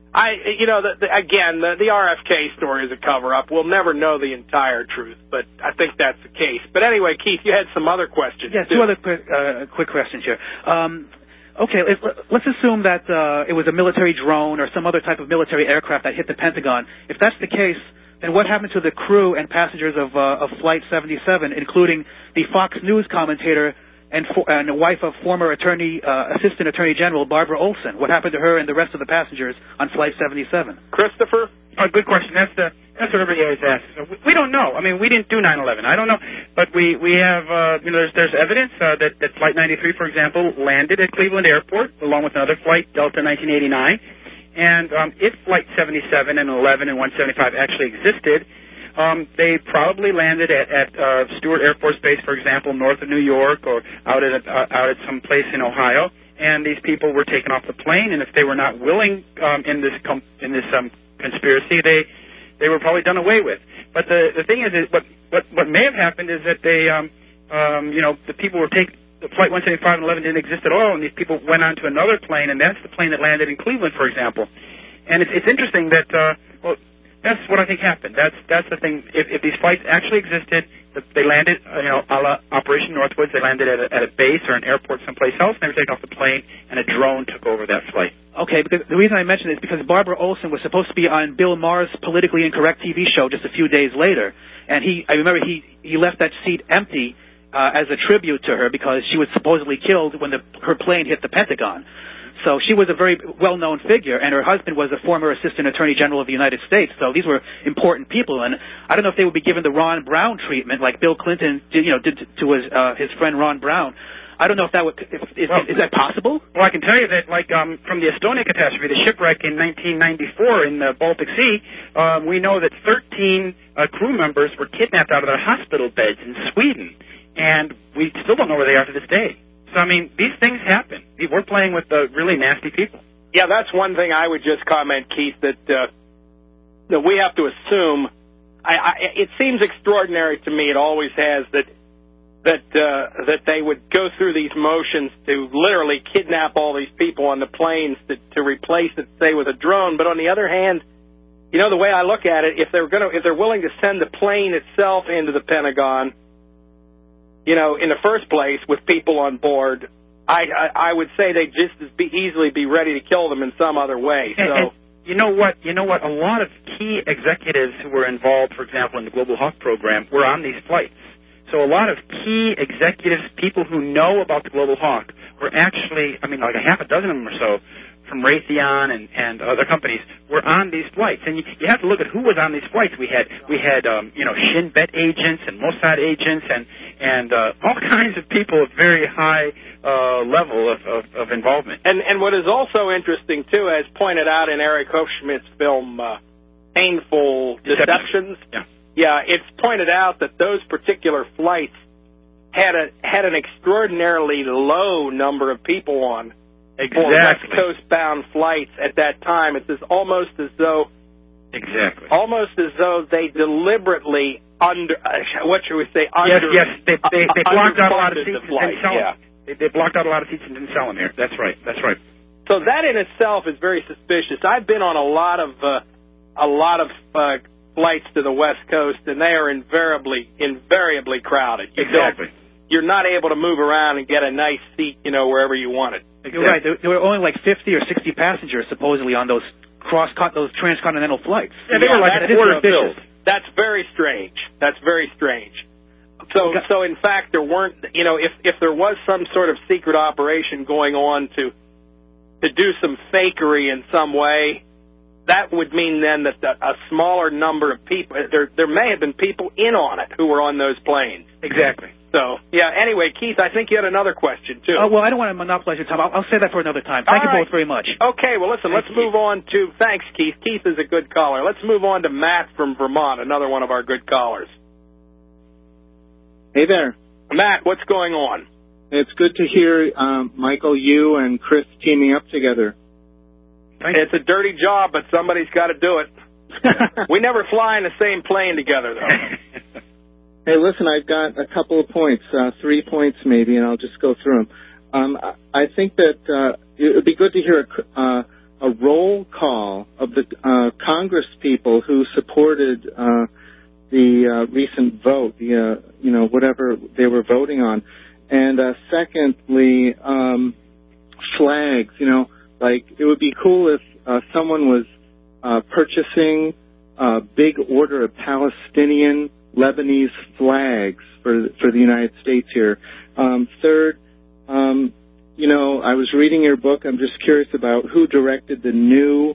RFK story is a cover-up. We'll never know the entire truth, but I think that's the case. But anyway, Keith, you had some other questions. Yeah, two other quick questions here. Okay, let's assume that it was a military drone or some other type of military aircraft that hit the Pentagon. If that's the case, then what happened to the crew and passengers of Flight 77, including the Fox News commentator and the wife of former Assistant Attorney General Barbara Olson? What happened to her and the rest of the passengers on Flight 77? Christopher? Good question. That's what everybody always asks. We don't know. I mean, we didn't do 9/11. I don't know, but we have there's evidence that Flight 93, for example, landed at Cleveland Airport along with another flight, Delta 1989. And if Flight 77 and 11 and 175 actually existed, they probably landed at Stewart Air Force Base, for example, north of New York, or out at some place in Ohio. And these people were taken off the plane. And if they were not willing in this conspiracy, they were probably done away with. But the thing is what may have happened is that they the people were taken. The Flight 175 and 11 didn't exist at all, and these people went on to another plane, and that's the plane that landed in Cleveland, for example. And it's interesting that, that's what I think happened. That's the thing. If these flights actually existed, they landed, a la Operation Northwoods, they landed at a base or an airport someplace else, and they were taken off the plane, and a drone took over that flight. Okay, because the reason I mention it is because Barbara Olson was supposed to be on Bill Maher's politically incorrect TV show just a few days later, and I remember he left that seat empty as a tribute to her because she was supposedly killed when her plane hit the Pentagon. So she was a very well-known figure, and her husband was a former Assistant Attorney General of the United States. So these were important people, and I don't know if they would be given the Ron Brown treatment like Bill Clinton did to his friend Ron Brown. I don't know if that would is that possible? Well, I can tell you that, from the Estonia catastrophe, the shipwreck in 1994 in the Baltic Sea, we know that 13 crew members were kidnapped out of their hospital beds in Sweden. And we still don't know where they are to this day. So, I mean, these things happen. We're playing with really nasty people. Yeah, that's one thing I would just comment, Keith, that we have to assume. It seems extraordinary to me, it always has, that they would go through these motions to literally kidnap all these people on the planes to replace it, say, with a drone. But on the other hand, the way I look at it, if they're willing to send the plane itself into the Pentagon, in the first place, with people on board, I would say they'd just as easily be ready to kill them in some other way. So, and you know what? A lot of key executives who were involved, for example, in the Global Hawk program, were on these flights. So a lot of key executives, people who know about the Global Hawk, were actually, like a half a dozen of them or so, from Raytheon and other companies, were on these flights. And you have to look at who was on these flights. We had Shin Bet agents and Mossad agents and all kinds of people of very high level of involvement. And what is also interesting, too, as pointed out in Eric Hofschmidt's film Painful Deceptions, it's pointed out that those particular flights had an extraordinarily low number of people on. for West Coast bound flights at that time. It's almost as though they deliberately they blocked out a lot of seats and didn't sell them. They blocked out a lot of seats and didn't sell them here. That's right. So that in itself is very suspicious. I've been on a lot of flights to the West Coast, and they are invariably crowded. You're not able to move around and get a nice seat, wherever you want it. You're right. There were only like 50 or 60 passengers supposedly on those transcontinental flights. Yeah, they were like a quarter filled. That's very strange. So in fact, there weren't, if there was some sort of secret operation going on to do some fakery in some way, that would mean then that a smaller number of people, there may have been people in on it who were on those planes. Exactly. So, anyway, Keith, I think you had another question, too. Well, I don't want to monopolize your time. I'll say that for another time. Thank you both very much. Okay, well, listen, let's move on to... Thanks, Keith. Keith is a good caller. Let's move on to Matt from Vermont, another one of our good callers. Hey there. Matt, what's going on? It's good to hear, Michael, you and Chris teaming up together. It's a dirty job, but somebody's got to do it. We never fly in the same plane together, though. Hey, listen, I've got a couple of points, 3 points maybe, and I'll just go through them. I think that it would be good to hear a roll call of the Congress people who supported the recent vote, whatever they were voting on. And secondly, flags, like it would be cool if someone was purchasing a big order of Palestinian Lebanese flags for the United States here. Third, I was reading your book. I'm just curious about who directed the new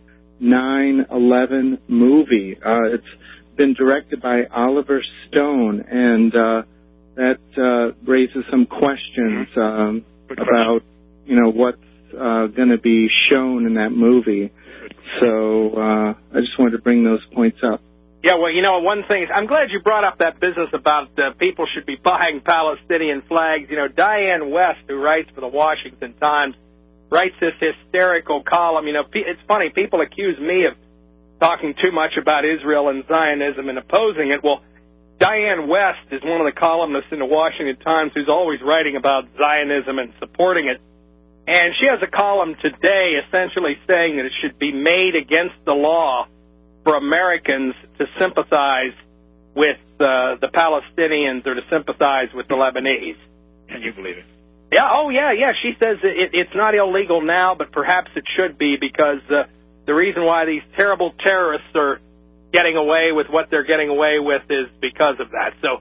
9/11 movie. It's been directed by Oliver Stone, and that raises some questions about, what's going to be shown in that movie. So I just wanted to bring those points up. Yeah, well, one thing is, I'm glad you brought up that business about people should be buying Palestinian flags. Diane West, who writes for the Washington Times, writes this hysterical column. It's funny, people accuse me of talking too much about Israel and Zionism and opposing it. Well, Diane West is one of the columnists in the Washington Times who's always writing about Zionism and supporting it. And she has a column today essentially saying that it should be made against the law for Americans to sympathize with the Palestinians or to sympathize with the Lebanese. Can you believe it? Yeah, yeah. She says it's not illegal now, but perhaps it should be because the reason why these terrible terrorists are getting away with what they're getting away with is because of that. So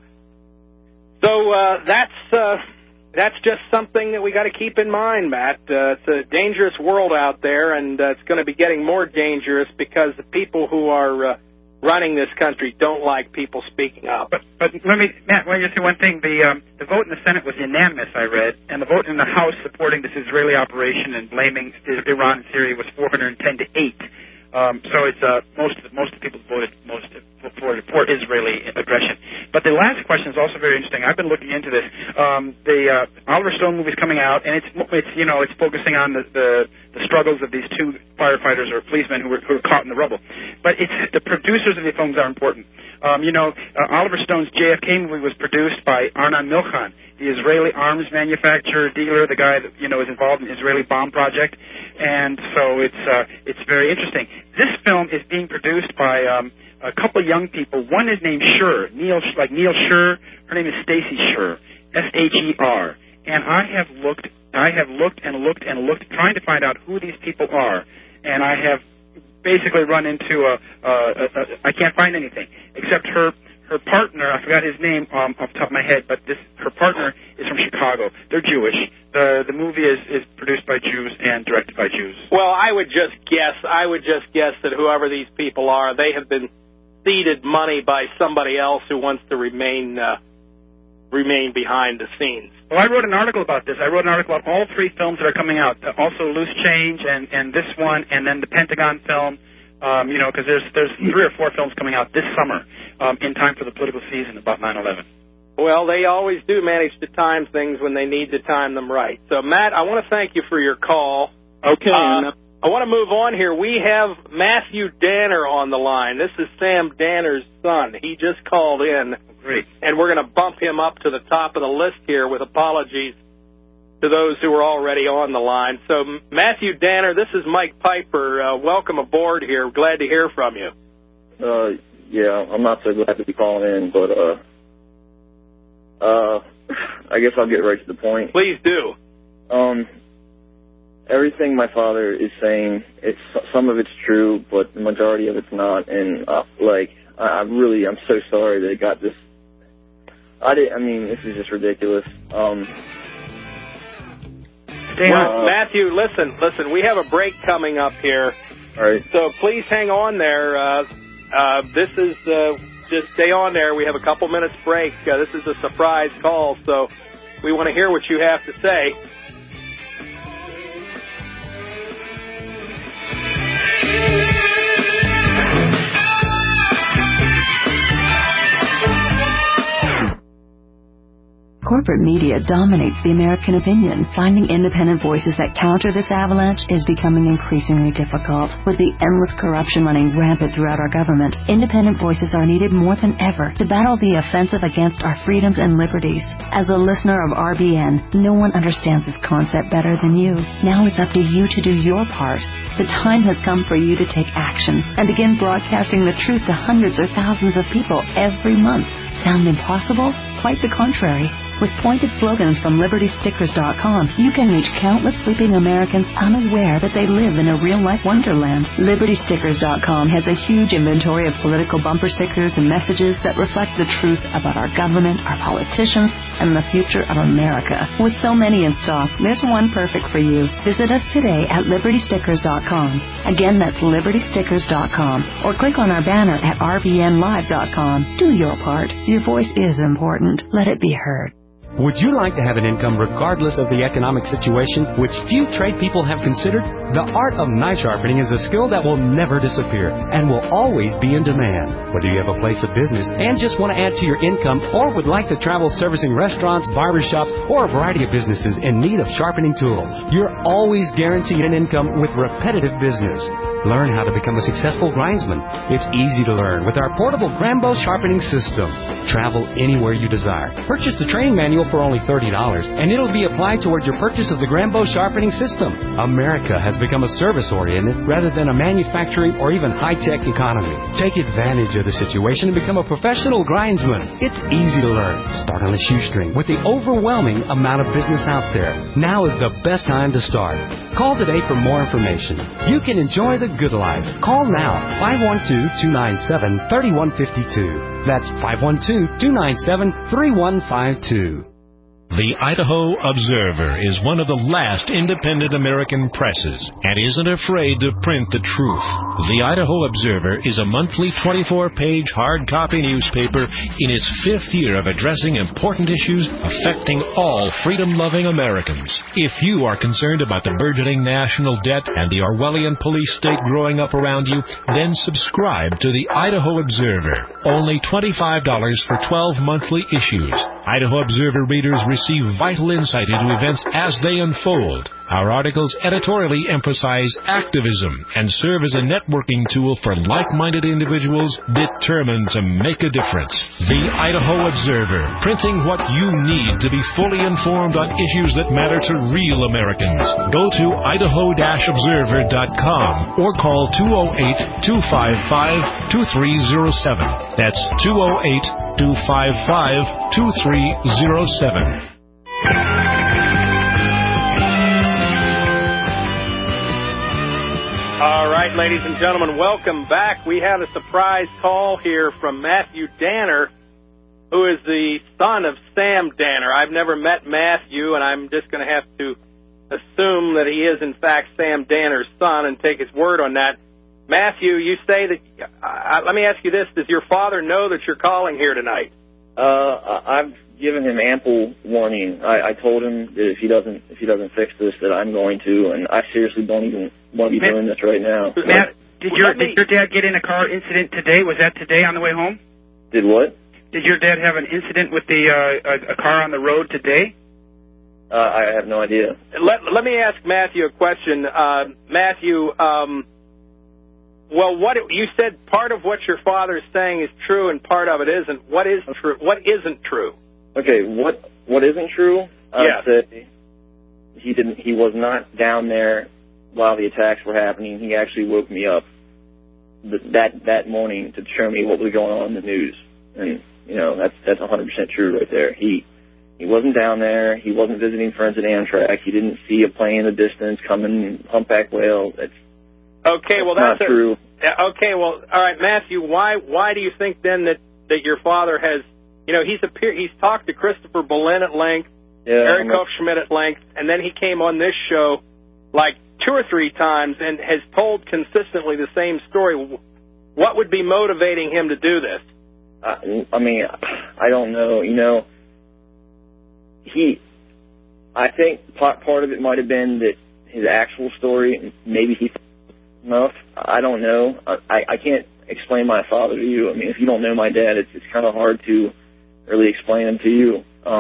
that's just something that we got to keep in mind, Matt. It's a dangerous world out there, and it's going to be getting more dangerous because the people who are running this country don't like people speaking up. But let me just say one thing. The vote in the Senate was unanimous, I read, and the vote in the House supporting this Israeli operation and blaming Iran and Syria was 410 to 8. So it's most of the people voted for Israeli aggression. But the last question is also very interesting. I've been looking into this. The Oliver Stone movie is coming out, and it's focusing on the struggles of these two firefighters or policemen who were caught in the rubble. But it's the producers of the films are important. Oliver Stone's JFK movie was produced by Arnon Milchan, the Israeli arms manufacturer dealer, the guy that is involved in the Israeli bomb project, and so it's very interesting. This film is being produced by a couple of young people. One is named Sher, Neil Sher. Her name is Stacy Sher, Sher. And I have looked trying to find out who these people are, and I have basically run into I can't find anything except her partner. I forgot his name off the top of my head, but her partner is from Chicago. They're Jewish. The movie is produced by Jews and directed by Jews. Well, I would just guess that whoever these people are, they have been seeded money by somebody else who wants to remain behind the scenes. Well, I wrote an article about this. I wrote an article about all three films that are coming out. Also Loose Change and this one, and then the Pentagon film. Because there's 3 or 4 films coming out this summer in time for the political season about 9/11. Well, they always do manage to time things when they need to time them right. So, Matt, I want to thank you for your call. Okay. I want to move on here. We have Matthew Danner on the line. This is Sam Danner's son. He just called in. Great. And we're going to bump him up to the top of the list here with apologies to those who were already on the line. So, Matthew Danner, this is Mike Piper. Welcome aboard here. Glad to hear from you. Yeah, I'm not so glad to be calling in, but I guess I'll get right to the point. Please do. Everything my father is saying, some of it's true, but the majority of it's not. And I'm so sorry that it got this. This is just ridiculous. Matthew, listen. We have a break coming up here. All right. So please hang on there. This is just stay on there. We have a couple minutes break. This is a surprise call, so we want to hear what you have to say. Corporate media dominates the American opinion. Finding independent voices that counter this avalanche is becoming increasingly difficult. With the endless corruption running rampant throughout our government, independent voices are needed more than ever to battle the offensive against our freedoms and liberties. As a listener of RBN, no one understands this concept better than you. Now it's up to you to do your part. The time has come for you to take action and begin broadcasting the truth to hundreds or thousands of people every month. Sound impossible? Quite the contrary. With pointed slogans from LibertyStickers.com, you can reach countless sleeping Americans unaware that they live in a real-life wonderland. LibertyStickers.com has a huge inventory of political bumper stickers and messages that reflect the truth about our government, our politicians, and the future of America. With so many in stock, there's one perfect for you. Visit us today at LibertyStickers.com. Again, that's LibertyStickers.com. Or click on our banner at RBNLive.com. Do your part. Your voice is important. Let it be heard. Would you like to have an income regardless of the economic situation, which few trade people have considered? The art of knife sharpening is a skill that will never disappear and will always be in demand. Whether you have a place of business and just want to add to your income or would like to travel servicing restaurants, barbershops, or a variety of businesses in need of sharpening tools, you're always guaranteed an income with repetitive business. Learn how to become a successful grindsman. It's easy to learn with our portable Grambo sharpening system. Travel anywhere you desire. Purchase the training manual for only $30, and it'll be applied toward your purchase of the Grambo sharpening system. America has become a service-oriented rather than a manufacturing or even high-tech economy. Take advantage of the situation and become a professional grindsman. It's easy to learn. Start on a shoestring with the overwhelming amount of business out there. Now is the best time to start. Call today for more information. You can enjoy the good life. Call now, 512-297-3152. That's 512-297-3152. The Idaho Observer is one of the last independent American presses and isn't afraid to print the truth. The Idaho Observer is a monthly 24-page hard copy newspaper in its 5th year of addressing important issues affecting all freedom-loving Americans. If you are concerned about the burgeoning national debt and the Orwellian police state growing up around you, then subscribe to the Idaho Observer. Only $25 for 12 monthly issues. Idaho Observer readers receive vital insight into events as they unfold. Our articles editorially emphasize activism and serve as a networking tool for like-minded individuals determined to make a difference. The Idaho Observer, printing what you need to be fully informed on issues that matter to real Americans. Go to idaho-observer.com or call 208-255-2307. That's 208-255-2307. All right, ladies and gentlemen, welcome back. We have a surprise call here from Matthew Danner, who is the son of Sam Danner. I've never met Matthew, and I'm just going to have to assume that he is, in fact, Sam Danner's son and take his word on that. Matthew, you say that... let me ask you this. Does your father know that you're calling here tonight? I've given him ample warning. I told him that if he doesn't fix this, that I'm going to, and I seriously don't even want to be doing this right now. Matt, did your dad get in a car incident today? Was that today on the way home? Did what? Did your dad have an incident with a car on the road today? I have no idea. Let me ask Matthew a question. Matthew, well, what you said part of what your father is saying is true and part of it isn't. What is true? What isn't true? Okay, what isn't true? Yes. He was not down there while the attacks were happening. He actually woke me up that morning to show me what was going on in the news. And, that's 100% true right there. He wasn't down there. He wasn't visiting friends at Amtrak. He didn't see a plane in the distance coming, humpback whale. That's not true. Okay, well, all right, Matthew, why do you think then that your father has, he's talked to Christopher Boleyn at length, Eric Hofschmidt at length, and then he came on this show like 2 or 3 times and has told consistently the same story. What would be motivating him to do this? I don't know. I think part of it might have been that his actual story, maybe he enough. I don't know. I can't explain my father to you. If you don't know my dad, it's kind of hard to really explain him to you.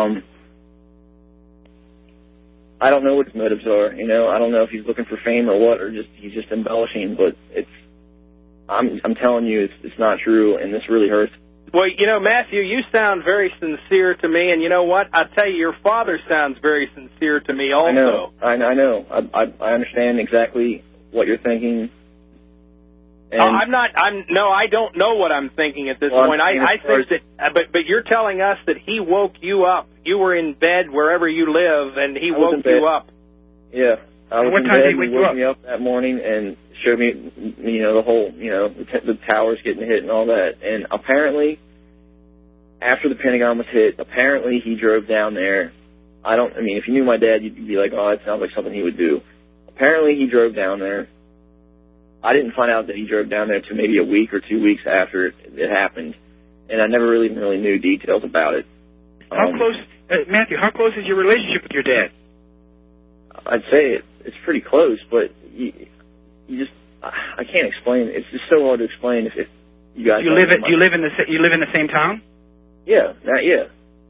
I don't know what his motives are. I don't know if he's looking for fame or what, or he's just embellishing. But I'm telling you, it's not true, and this really hurts. Well, Matthew, you sound very sincere to me, and you know what? I'll tell you, your father sounds very sincere to me also. I know. I understand exactly what you're thinking. And I don't know what I'm thinking at this point. I think that, but you're telling us that he woke you up. You were in bed wherever you live, and he woke you up. Yeah. I was what in time bed, did he wake you you woke me up that morning and showed me, the whole, the towers getting hit and all that. And apparently, after the Pentagon was hit, apparently he drove down there. If you knew my dad, you'd be like, oh, it sounds like something he would do. Apparently he drove down there. I didn't find out that he drove down there until maybe a week or 2 weeks after it happened, and I never really knew details about it. How close, Matthew, how close is your relationship with your dad? I'd say it's pretty close, but you just, I can't explain. It's just so hard to explain if you guys. You live in the same town? Yeah, yeah.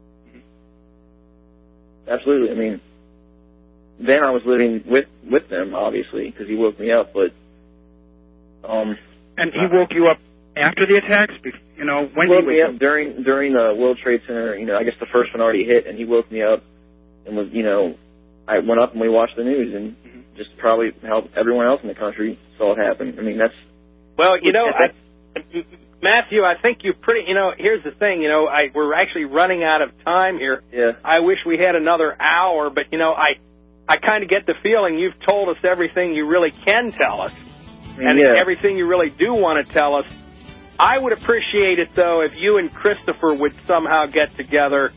Absolutely. Then I was living with them, obviously, because he woke me up, but. And he woke you up after the attacks? When he woke me up during the World Trade Center. I guess the first one already hit, and he woke me up and was, I went up and we watched the news and just probably helped everyone else in the country saw it happen. That's. Well, Matthew, I think you here's the thing, we're actually running out of time here. Yeah. I wish we had another hour, but, I kind of get the feeling you've told us everything you really can tell us. And everything you really do want to tell us. I would appreciate it, though, if you and Christopher would somehow get together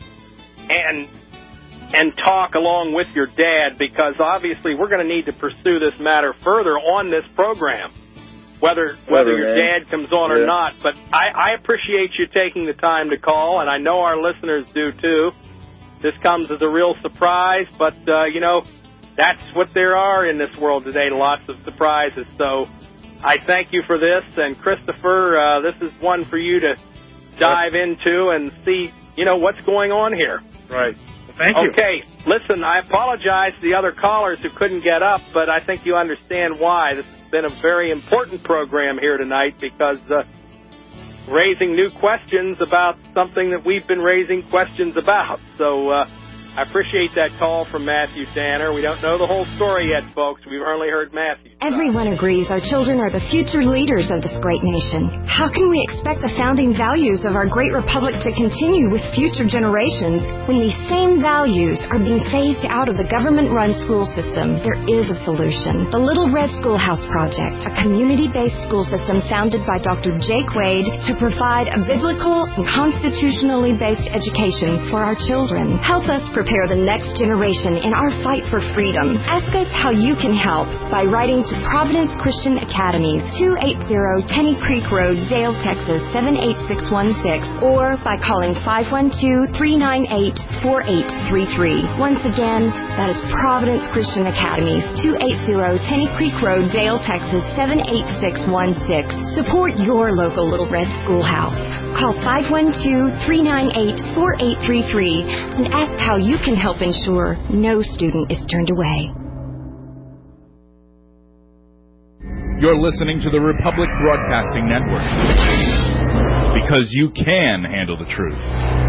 and talk along with your dad, because obviously we're going to need to pursue this matter further on this program, whether your dad comes on or not. But I appreciate you taking the time to call, and I know our listeners do, too. This comes as a real surprise, but, that's what there are in this world today, lots of surprises. So I thank you for this, and Christopher, this is one for you to dive into and see, what's going on here. Right. Well, thank you. Okay, listen, I apologize to the other callers who couldn't get up, but I think you understand why. This has been a very important program here tonight because raising new questions about something that we've been raising questions about. So I appreciate that call from Matthew Danner. We don't know the whole story yet, folks. We've only heard Matthew. Everyone agrees our children are the future leaders of this great nation. How can we expect the founding values of our great republic to continue with future generations when these same values are being phased out of the government-run school system? There is a solution. The Little Red Schoolhouse Project, a community-based school system founded by Dr. Jake Wade to provide a biblical and constitutionally based education for our children. Help us prepare the next generation in our fight for freedom. Ask us how you can help by writing to Providence Christian Academies, 280 Tenny Creek Road, Dale, Texas, 78616, or by calling 512-398-4833. Once again, that is Providence Christian Academies, 280 Tenny Creek Road, Dale, Texas, 78616. Support your local Little Red Schoolhouse. Call 512-398-4833 and ask how you can help ensure no student is turned away. You're listening to the Republic Broadcasting Network. Because you can handle the truth.